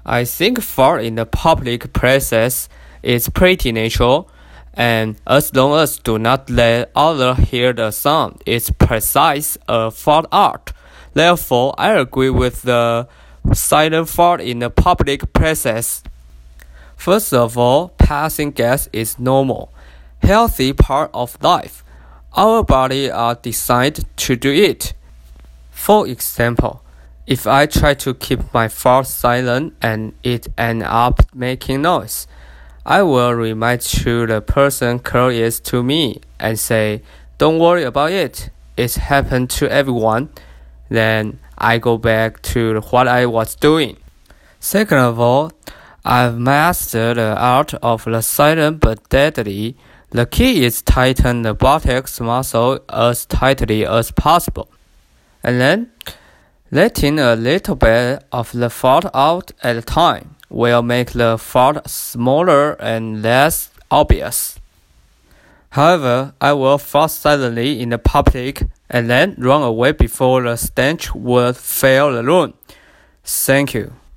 I think fart in the public places is pretty natural, and as long as do not let others hear the sound, it's precise a fart art. Therefore, I agree with the silent fart in the public places. First of all, passing gas is normal, healthy part of life. Our body are designed to do it. For example, if I try to keep my fart silent and it ends up making noise, I will remind to the person closest to me and say, "Don't worry about it. It's happened to everyone." Then I go back to what I was doing. Second of all, I've mastered the art of the silent but deadly. The key is tighten the buttocks muscle as tightly as possible, and then letting a little bit of the fart out at a time will make the fart smaller and less obvious. However, I will fart silently in the public and then run away before the stench would fill the room. Thank you.